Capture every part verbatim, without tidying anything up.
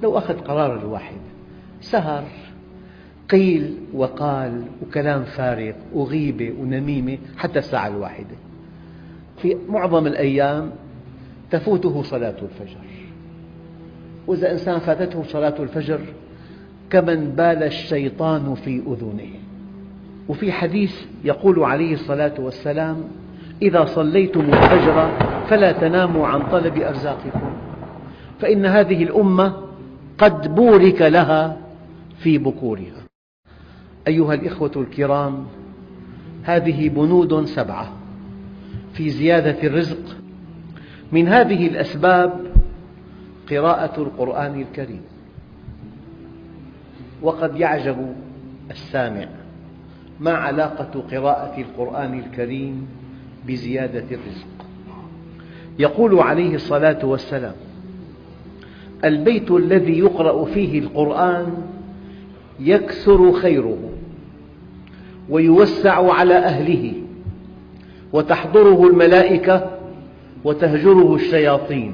لو أخذ قرار الواحد سهر، قيل وقال وكلام فارغ وغيبة ونميمة حتى الساعة الواحدة، في معظم الأيام تفوته صلاة الفجر. وإذا إنسان فاتته صلاة الفجر كمن بال الشيطان في أذنه. وفي حديث يقول عليه الصلاة والسلام: إذا صليتم الفجر فلا تناموا عن طلب أرزاقكم، فإن هذه الأمة قد بورك لها في بكورها. أيها الإخوة الكرام، هذه بنود سبعة في زيادة الرزق. من هذه الأسباب قراءة القرآن الكريم. وقد يعجب السامع: ما علاقة قراءة القرآن الكريم بزيادة الرزق؟ يقول عليه الصلاة والسلام: البيت الذي يقرأ فيه القرآن يكثر خيره ويوسع على أهله وتحضره الملائكة وتهجره الشياطين.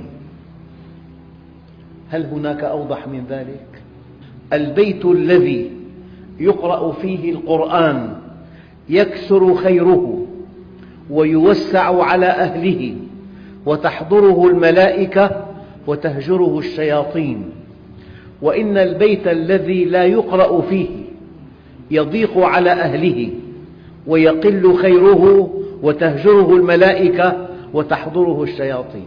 هل هناك أوضح من ذلك؟ البيت الذي يقرأ فيه القرآن يكثر خيره ويوسع على أهله وتحضره الملائكة وتهجره الشياطين، وإن البيت الذي لا يقرأ فيه يضيق على أهله ويقل خيره وتهجره الملائكة وتحضره الشياطين.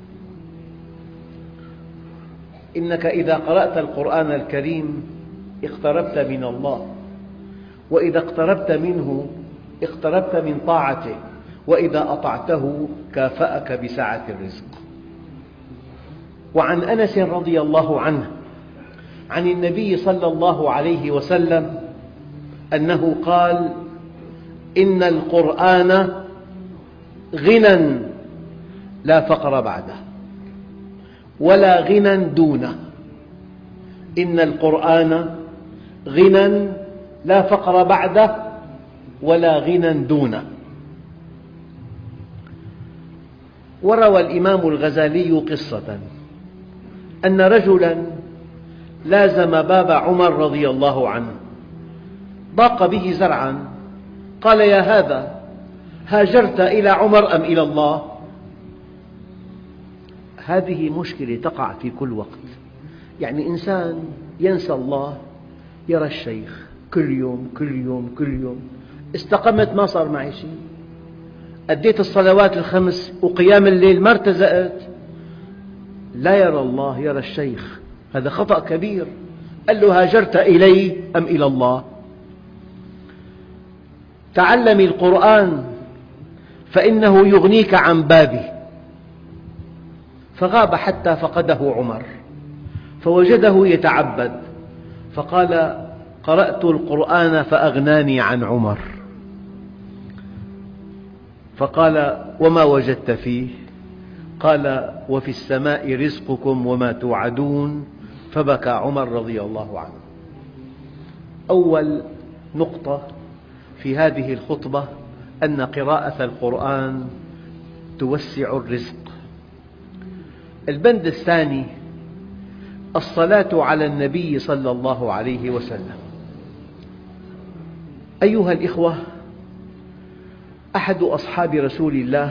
إنك إذا قرأت القرآن الكريم اقتربت من الله، وإذا اقتربت منه اقتربت من طاعته، وإذا أطعته كافأك بسعة الرزق. وعن أنس رضي الله عنه عن النبي صلى الله عليه وسلم أنه قال: إن القرآن غنى لا فقر بعده ولا غنى دونه. إن القرآن غنى لا فقر بعده ولا غنى دونه. وروى الإمام الغزالي قصة أن رجلا لازم باب عمر رضي الله عنه، ضاق به زرعا، قال: يا هذا، هاجرت إلى عمر أم إلى الله؟ هذه مشكلة تقع في كل وقت. يعني إنسان ينسى الله، يرى الشيخ كل يوم كل يوم كل يوم، استقمت ما صار معي شيء، أديت الصلوات الخمس وقيام الليل ما ارتزقت، لا يرى الله، يرى الشيخ. هذا خطأ كبير. قال له: هاجرت إلي أم إلى الله؟ تعلم القرآن فإنه يغنيك عن بابه. فغاب حتى فقده عمر، فوجده يتعبد، فقال: قرأت القرآن فأغناني عن عمر. فقال: وما وجدت فيه؟ قال: وفي السماء رزقكم وما توعدون. فبكى عمر رضي الله عنه. أول نقطة في هذه الخطبة أن قراءة القرآن توسع الرزق. البند الثاني: الصلاة على النبي صلى الله عليه وسلم. أيها الإخوة، أحد أصحاب رسول الله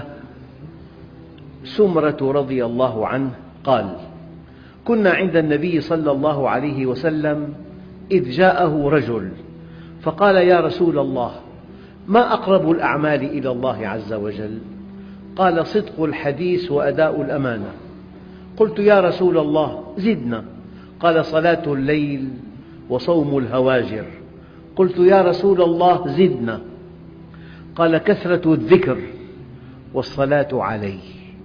سمرة رضي الله عنه قال: كنا عند النبي صلى الله عليه وسلم إذ جاءه رجل فقال: يا رسول الله، ما أقرب الأعمال إلى الله عز وجل؟ قال: صدق الحديث وأداء الأمانة. قلت: يا رسول الله زدنا. قال: صلاة الليل وصوم الهواجر. قلت: يا رسول الله زدنا. قال: كثرة الذكر والصلاة عليه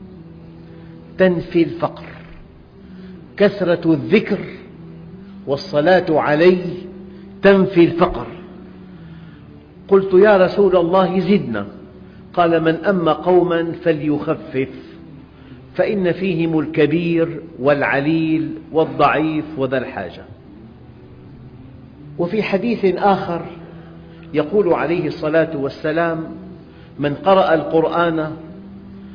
تنفي الفقر. كثرة الذكر والصلاة عليه تنفي الفقر. قلت: يا رسول الله زدنا. قال: من أم قوما فليخفف، فإن فيهم الكبير والعليل والضعيف وذا الحاجة. وفي حديث آخر يقول عليه الصلاة والسلام: من قرأ القرآن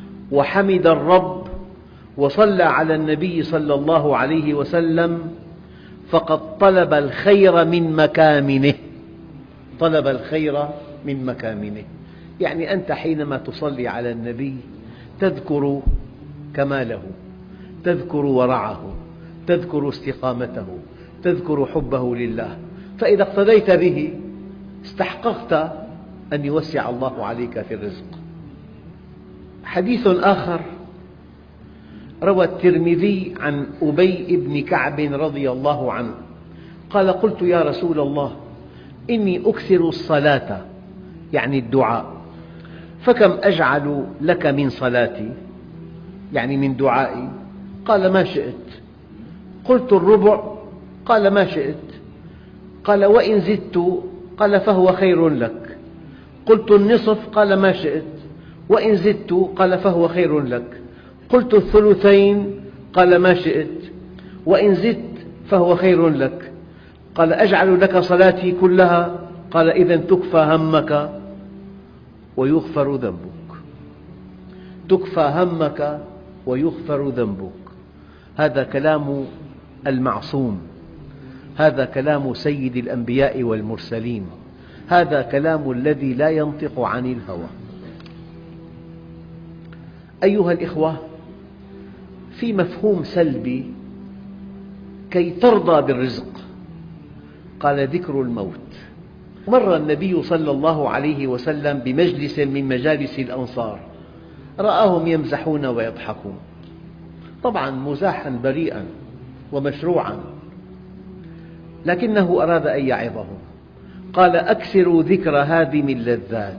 وحمد الرب وصلى على النبي صلى الله عليه وسلم فقد طلب الخير من مكامنه. طلب الخير من مكامنه، يعني أنت حينما تصلي على النبي تذكر كماله، تذكر ورعه، تذكر استقامته، تذكر حبه لله، فإذا اقتديت به استحققت أن يوسع الله عليك في الرزق. حديث آخر روى الترمذي عن أبي بن كعب رضي الله عنه قال: قلت يا رسول الله إني أكثر الصلاة، يعني الدعاء، فكم أجعل لك من صلاتي، يعني من دعائي؟ قال: ما شئت. قلت: الربع؟ قال: ما شئت. قال: وإن زدت؟ قال: فهو خير لك. قلت: النصف؟ قال: ما شئت. وإن زدت؟ قال: فهو خير لك. قلت: الثلثين؟ قال: ما شئت. وإن زدت فهو خير لك. قال: أجعل لك صلاتي كلها؟ قال: إذن تكفى همك ويغفر ذنبك. تكفى همك ويغفر ذنبك. هذا كلام المعصوم، هذا كلام سيد الأنبياء والمرسلين، هذا كلام الذي لا ينطق عن الهوى. أيها الإخوة، في مفهوم سلبي كي ترضى بالرزق، قال: ذكر الموت. مر النبي صلى الله عليه وسلم بمجلس من مجالس الأنصار، رآهم يمزحون ويضحكون، طبعا مزاحا بريئا ومشروعا، لكنه أراد أن يعظهم. قال: أكثروا ذكر هادم اللذات،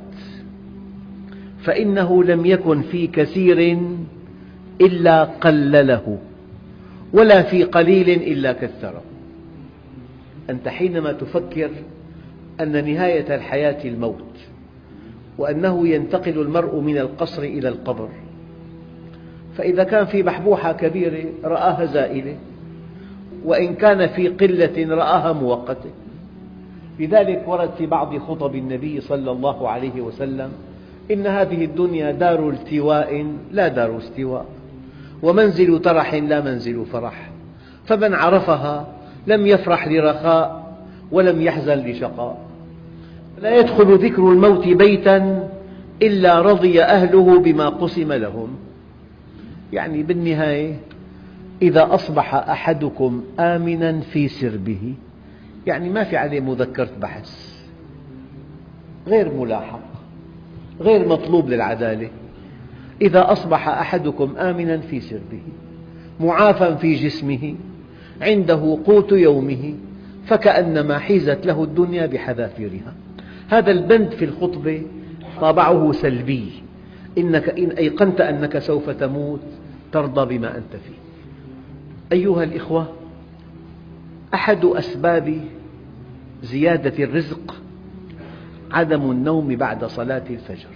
فإنه لم يكن في كثير إلا قلله، ولا في قليل إلا كثره. أنت حينما تفكر أن نهاية الحياة الموت، وأنه ينتقل المرء من القصر إلى القبر، فإذا كان في بحبوحة كبيرة رآها زائلة، وإن كان في قلة رآها مؤقتة. لذلك ورد في بعض خطب النبي صلى الله عليه وسلم: إن هذه الدنيا دار التواء لا دار استواء، ومنزل ترح لا منزل فرح، فمن عرفها لم يفرح لرخاء ولم يحزن لشقاء. لا يدخل ذكر الموت بيتا إلا رضي أهله بما قسم لهم. يعني بالنهاية إذا أصبح أحدكم آمنا في سربه، يعني ما في عليه مذكرة بحث، غير ملاحق، غير مطلوب للعدالة. إذا أصبح أحدكم آمنا في سربه، معافى في جسمه، عنده قوت يومه، فكأنما حيزت له الدنيا بحذافيرها. هذا البند في الخطبة طابعه سلبي: إنك إن أيقنت أنك سوف تموت ترضى بما أنت فيه. أيها الإخوة، أحد أسباب زيادة الرزق عدم النوم بعد صلاة الفجر،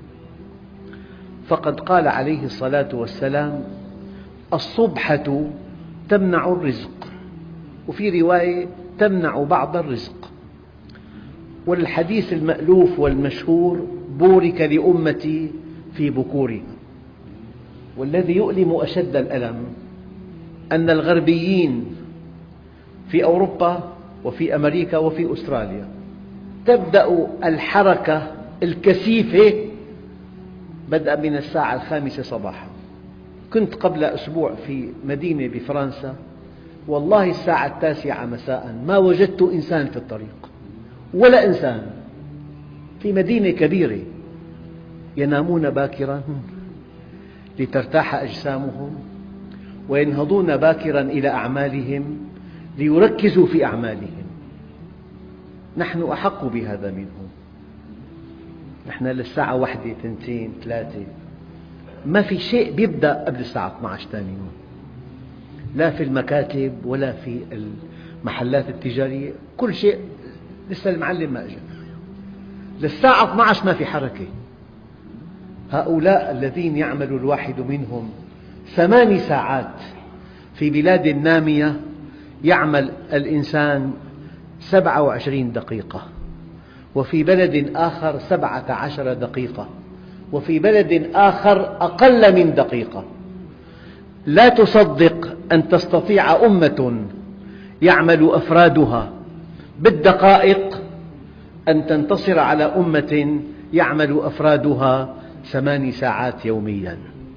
فقد قال عليه الصلاة والسلام: الصبحة تمنع الرزق، وفي رواية تمنع بعض الرزق. والحديث المألوف والمشهور: بورك لأمتي في بكورها. والذي يؤلم أشد الألم أن الغربيين في أوروبا وفي أمريكا وفي أستراليا تبدأ الحركة الكثيفة بدءا من الساعة الخامسة صباحا. كنت قبل أسبوع في مدينة بفرنسا، والله الساعة التاسعة مساء ما وجدت إنسان في الطريق، ولا إنسان، في مدينة كبيرة. ينامون باكرا لترتاح أجسامهم، وينهضون باكرا إلى أعمالهم ليركزوا في أعمالهم. نحن أحق بهذا منهم. نحن للساعة واحدة، اثنتين، ثلاثة، ما في شيء بيبدأ قبل الساعة اثني عشر ثاني يوم، لا في المكاتب ولا في المحلات التجارية، كل شيء لسه المعلم ما أجى. للساعة اثني عشر ما في حركة. هؤلاء الذين يعمل الواحد منهم ثماني ساعات في بلاد نامية، يعمل الإنسان سبعة وعشرين دقيقة، وفي بلد آخر سبعة عشر دقيقة، وفي بلد آخر أقل من دقيقة. لا تصدق أن تستطيع أمة يعمل أفرادها بالدقائق أن تنتصر على أمة يعمل أفرادها ثماني ساعات يوميا.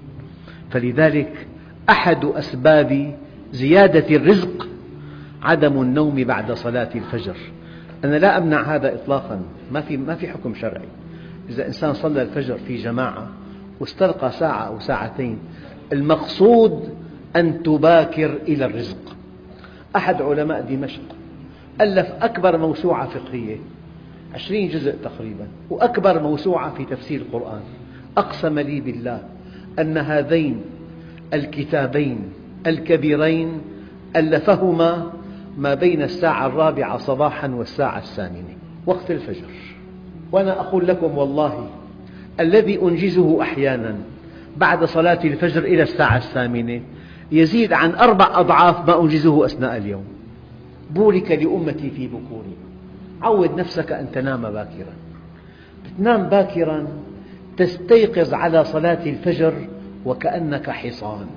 فلذلك أحد أسباب زيادة الرزق عدم النوم بعد صلاة الفجر. أنا لا أمنع هذا إطلاقا، ما في ما في حكم شرعي. إذا إنسان صلى الفجر في جماعة واستلقى ساعة أو ساعتين، المقصود أن تباكر إلى الرزق. أحد علماء دمشق ألف أكبر موسوعة فقهية، عشرين جزء تقريبا، وأكبر موسوعة في تفسير القرآن. أقسم لي بالله أن هذين الكتابين الكبيرين ألفهما ما بين الساعة الرابعة صباحا والساعة الثامنة وقت الفجر. وأنا أقول لكم والله الذي أنجزه أحيانا بعد صلاة الفجر إلى الساعة الثامنة يزيد عن أربع أضعاف ما أنجزه أثناء اليوم. بورك لأمتي في بكورها. عود نفسك أن تنام باكرا. تنام باكرا تستيقظ على صلاة الفجر وكأنك حصان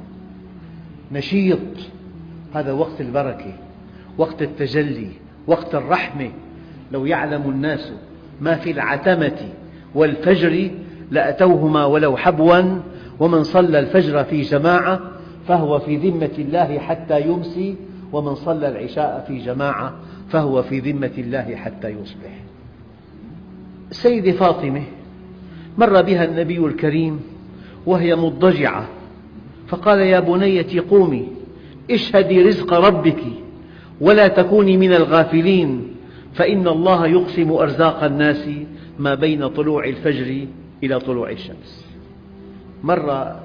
نشيط. هذا وقت البركة، وقت التجلي، وقت الرحمة. لو يعلم الناس ما في العتمة والفجر لأتوهما ولو حبوا، ومن صلى الفجر في جماعة فهو في ذمة الله حتى يمسي، ومن صلى العشاء في جماعة فهو في ذمة الله حتى يصبح. السيدة فاطمة مر بها النبي الكريم وهي مضطجعة فقال: يا بنيتي قومي اشهدي رزق ربك ولا تكوني من الغافلين، فإن الله يقسم أرزاق الناس ما بين طلوع الفجر إلى طلوع الشمس. مرة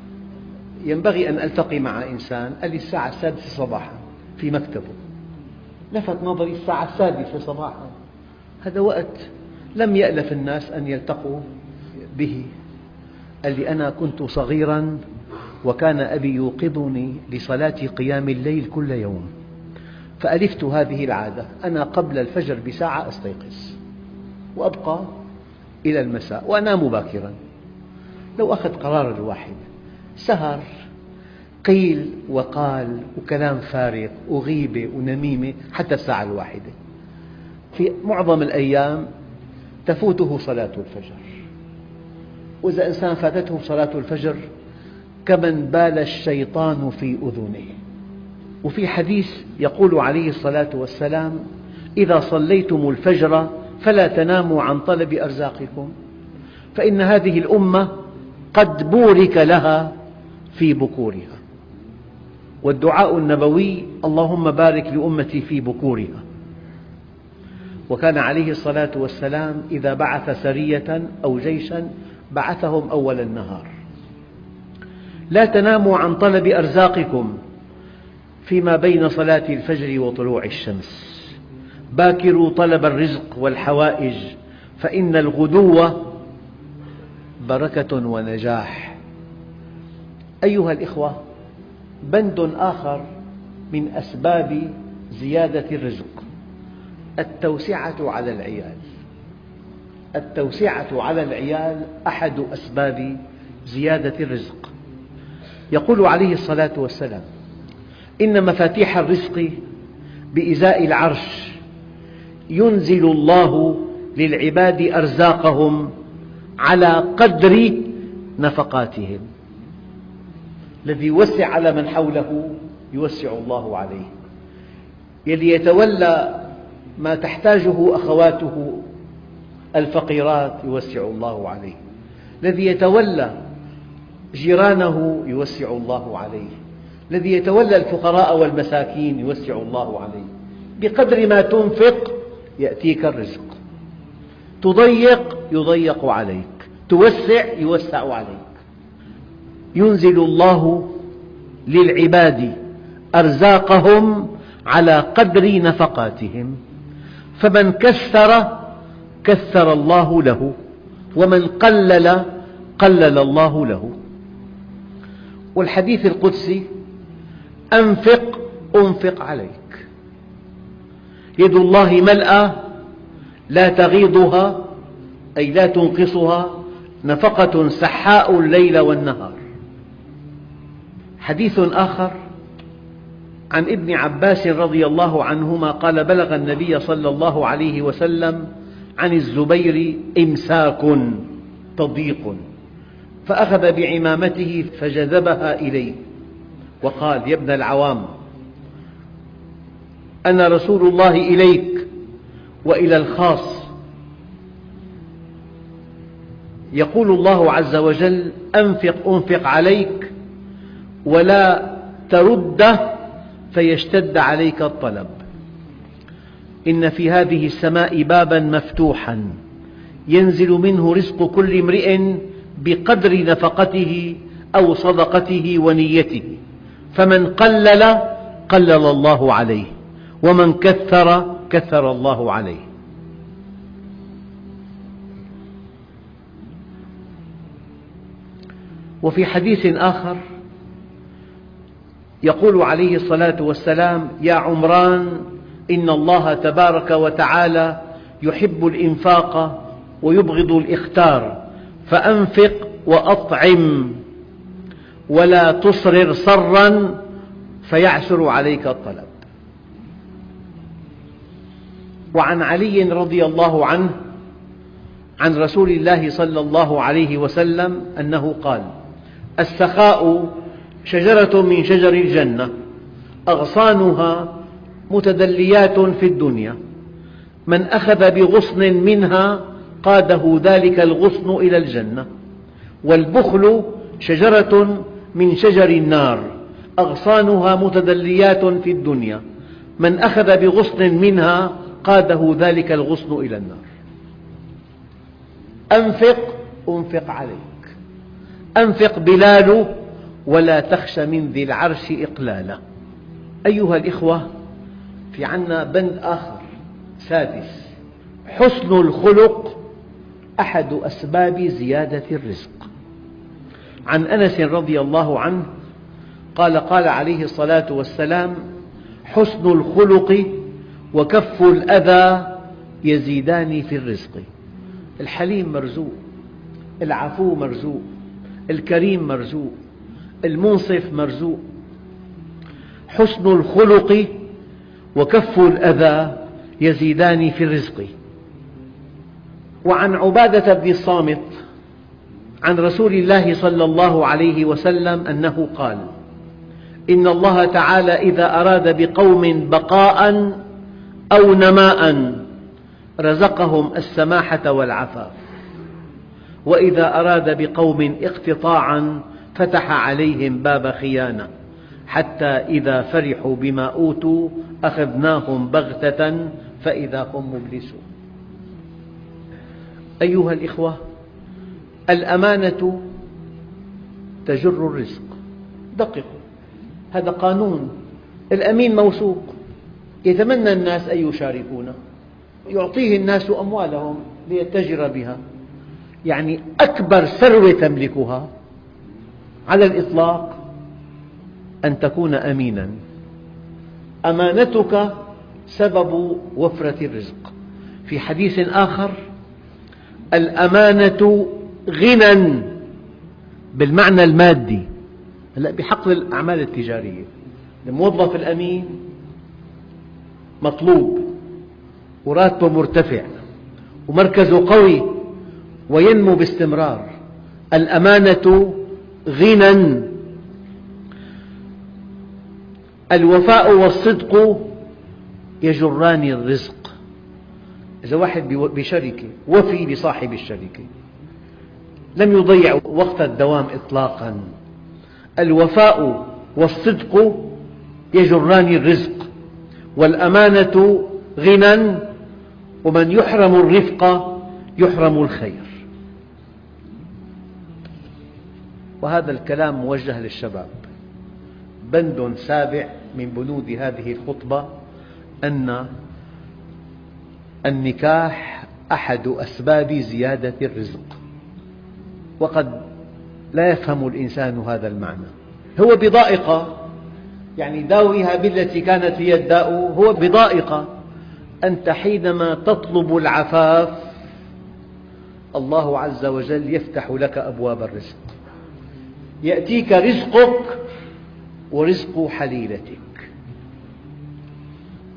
ينبغي أن ألتقي مع إنسان، قال لي الساعة السادسة صباحا في مكتبه. لفت نظري الساعة السادسة صباحا، هذا وقت لم يألف الناس أن يلتقوا به. قال لي: أنا كنت صغيرا وكان أبي يوقظني لصلاة قيام الليل كل يوم، فألفت هذه العادة، أنا قبل الفجر بساعة أستيقظ وأبقى إلى المساء وأنام باكرا. لو أخذ قرار الواحد سهر، قيل وقال وكلام فارغ وغيبة ونميمة حتى الساعة الواحدة، في معظم الأيام تفوته صلاة الفجر. وإذا إنسان فاتته صلاة الفجر كمن بال الشيطان في أذنه. وفي حديث يقول عليه الصلاة والسلام: إذا صليتم الفجر فلا تناموا عن طلب أرزاقكم، فإن هذه الأمة قد بورك لها في بكورها. والدعاء النبوي: اللهم بارك لأمتي في بكورها. وكان عليه الصلاة والسلام إذا بعث سرية أو جيشا بعثهم أول النهار. لا تناموا عن طلب أرزاقكم فيما بين صلاة الفجر وطلوع الشمس، باكروا طلب الرزق والحوائج، فإن الغدو بركة ونجاح. أيها الإخوة، بند آخر من أسباب زيادة الرزق التوسعة على العيال. التوسعة على العيال أحد أسباب زيادة الرزق. يقول عليه الصلاة والسلام: إن مفاتيح الرزق بإزاء العرش ينزل الله للعباد أرزاقهم على قدر نفقاتهم. الذي يوسع على من حوله يوسع الله عليه. يلي يتولى ما تحتاجه أخواته الفقيرات يوسع الله عليه. الذي يتولى جيرانه يوسع الله عليه. الذي يتولى الفقراء والمساكين يوسع الله عليه. بقدر ما تنفق يأتيك الرزق. تضيق يضيق عليك، توسع يوسع عليك. ينزل الله للعباد أرزاقهم على قدر نفقاتهم، فمن كثر كثر الله له، ومن قلل قلل الله له. والحديث القدسي: أنفق أنفق عليك. يد الله ملأى لا تغيضها أي لا تنقصها نفقة سحاء الليل والنهار. حديث آخر عن ابن عباس رضي الله عنهما قال بلغ النبي صلى الله عليه وسلم عن الزبير إمساك تضييق، فأخذ بعمامته فجذبها إليه وقال: يا ابن العوام، أنا رسول الله إليك وإلى الخاص، يقول الله عز وجل: أنفق أنفق عليك ولا ترده فيشتد عليك الطلب. إن في هذه السماء بابا مفتوحا ينزل منه رزق كل امرئ بقدر نفقته أو صدقته ونيته، فمن قلل قلل الله عليه، ومن كثر كثر الله عليه. وفي حديث آخر يقول عليه الصلاة والسلام: يا عمران، إن الله تبارك وتعالى يحب الإنفاق ويبغض الإختار، فأنفق وأطعم ولا تصرر صرا فيعسر عليك الطلب. وعن علي رضي الله عنه عن رسول الله صلى الله عليه وسلم أنه قال: السخاء شجرة من شجر الجنة، أغصانها متدليات في الدنيا، من أخذ بغصن منها قاده ذلك الغصن إلى الجنة. والبخل شجرة من شجر النار، أغصانها متدليات في الدنيا، من أخذ بغصن منها قاده ذلك الغصن إلى النار. أنفق أنفق عليك، أنفق بلال ولا تخش من ذي العرش إقلالا. أيها الإخوة، في عنا بند آخر سادس: حسن الخلق أحد أسباب زيادة الرزق. عن أنس رضي الله عنه قال: قال عليه الصلاة والسلام: حسن الخلق وكف الأذى يزيدان في الرزق. الحليم مرزوق، العفو مرزوق، الكريم مرزوق، المنصف مرزوق. حسن الخلق وكف الأذى يزيدان في الرزق. وعن عبادة بن الصامت عن رسول الله صلى الله عليه وسلم أنه قال: إن الله تعالى إذا أراد بقوم بقاء أو نماء رزقهم السماحة والعفاف، وإذا أراد بقوم اقتطاعا فتح عليهم باب خيانة، حتى إذا فرحوا بما أوتوا أخذناهم بغتة فإذا هم مبلسون. أيها الإخوة، الأمانة تجر الرزق. دققوا، هذا قانون. الأمين موثوق، يتمنى الناس أن يشاركونه، يعطيه الناس أموالهم ليتجر بها. يعني أكبر ثروة تملكها على الإطلاق أن تكون أمينا. أمانتك سبب وفرة الرزق. في حديث آخر: الأمانة غنى بالمعنى المادي، بحق الأعمال التجارية. الموظف الأمين مطلوب وراتبه مرتفع ومركزه قوي وينمو باستمرار. الأمانة غنى. الوفاء والصدق يجران الرزق. إذا واحد بشركة وفي بصاحب الشركة، لم يضيع وقت الدوام إطلاقا. الوفاء والصدق يجران الرزق، والأمانة غنى، ومن يحرم الرفق يحرم الخير. وهذا الكلام موجه للشباب. بند سابع من بنود هذه الخطبة أن النكاح أحد أسباب زيادة الرزق، وقد لا يفهم الإنسان هذا المعنى. هو بضائقة، يعني داويها بالتي كانت هي الداء. هو بضائقة. أنت حينما تطلب العفاف الله عز وجل يفتح لك أبواب الرزق. يأتيك رزقك ورزق حليلتك.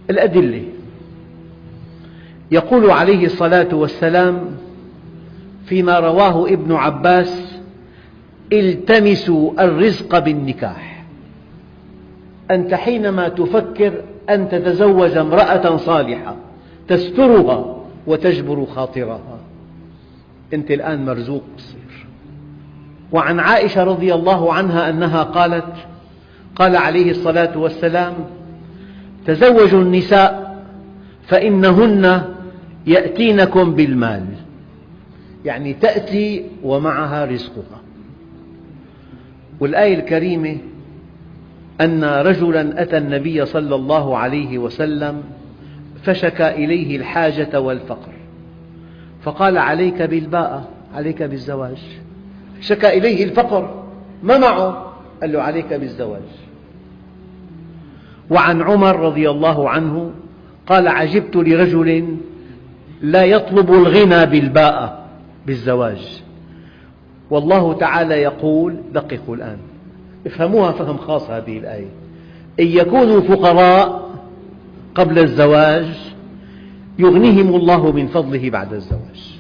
الأدلة. يقول عليه الصلاة والسلام فيما رواه ابن عباس: التمسوا الرزق بالنكاح. أنت حينما تفكر أن تتزوج امرأة صالحة تسترها وتجبر خاطرها، أنت الآن مرزوق تصير. وعن عائشة رضي الله عنها أنها قالت: قال عليه الصلاة والسلام: تزوجوا النساء فإنهن يأتينكم بالمال، يعني تأتي ومعها رزقها. والآية الكريمة أن رجلا أتى النبي صلى الله عليه وسلم فشكى إليه الحاجة والفقر، فقال: عليك بالباءة، عليك بالزواج. شكى إليه الفقر، ما معه، قال له: عليك بالزواج. وعن عمر رضي الله عنه قال: عجبت لرجل لا يطلب الغنى بالباءة، بالزواج، والله تعالى يقول، دققوا الآن، افهموها فهم خاص هذه الآية: إن يكونوا فقراء قبل الزواج يغنيهم الله من فضله بعد الزواج.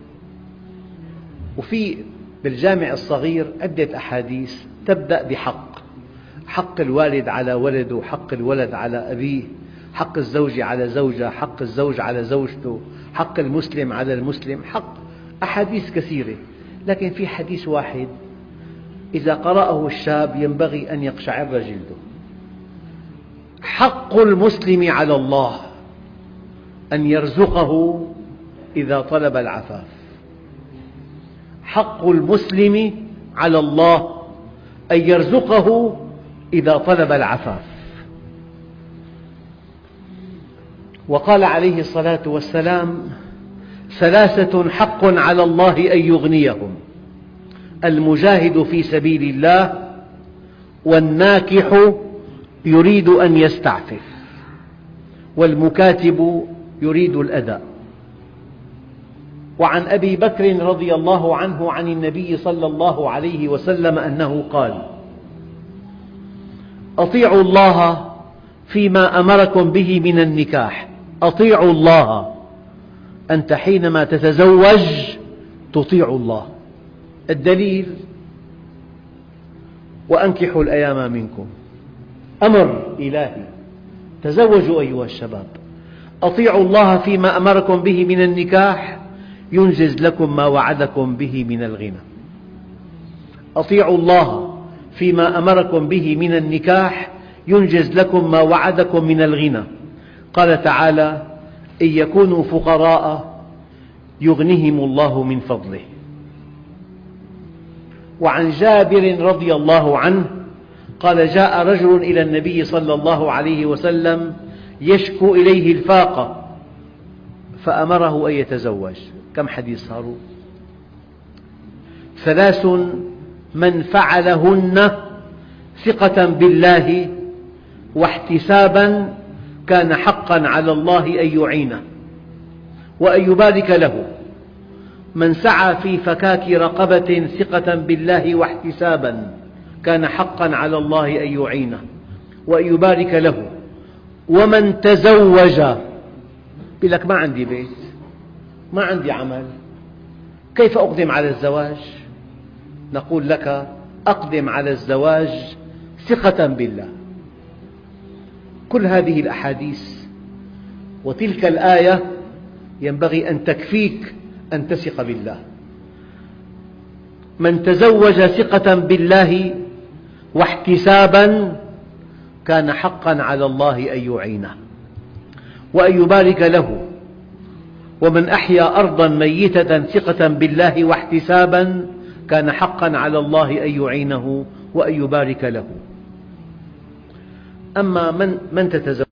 وفي بالجامع الصغير عدة أحاديث تبدأ بحق: حق الوالد على ولده، حق الولد على أبيه، حق الزوج على زوجه، حق الزوج على زوجته، حق المسلم على المسلم، حق أحاديث كثيرة. لكن في حديث واحد إذا قرأه الشاب ينبغي أن يقشعر جلده: حق المسلم على الله أن يرزقه إذا طلب العفاف. حق المسلم على الله أن يرزقه إذا طلب العفاف. وقال عليه الصلاة والسلام: ثلاثة حق على الله أن يغنيهم: المجاهد في سبيل الله، والناكح يريد أن يستعفف، والمكاتب يريد الأداء. وعن أبي بكر رضي الله عنه عن النبي صلى الله عليه وسلم أنه قال: أطيعوا الله فيما أمركم به من النكاح. أطيعوا الله، أنت حينما تتزوج تطيع الله. الدليل: وأنكحوا الأيام منكم، أمر إلهي، تزوجوا أيها الشباب. أطيعوا الله فيما أمركم به من النكاح ينجز لكم ما وعدكم به من الغنى. أطيعوا الله فيما أمركم به من النكاح ينجز لكم ما وعدكم من الغنى. قال تعالى: إن يكونوا فقراء يغنيهم الله من فضله. وعن جابر رضي الله عنه قال: جاء رجل إلى النبي صلى الله عليه وسلم يشكو إليه الفاقة فأمره أن يتزوج. كم حديث صاروا؟ ثلاث من فعلهن ثقة بالله واحتسابا كان حقا على الله أن يعينه وأن يبارك له. من سعى في فكاك رقبة ثقة بالله واحتسابا كان حقا على الله أن يعينه وأن يبارك له. ومن تزوج، يقول لك: ما عندي بيت، ما عندي عمل، كيف أقدم على الزواج؟ نقول لك: أقدم على الزواج ثقة بالله. كل هذه الأحاديث وتلك الآية ينبغي أن تكفيك أن تثق بالله. من تزوج ثقة بالله واحتسابا كان حقا على الله أن يعينه وأن يبارك له. ومن أحيا أرضا ميتة ثقة بالله واحتسابا كان حقا على الله أن يعينه وأن يبارك له. أما من, من تتزوج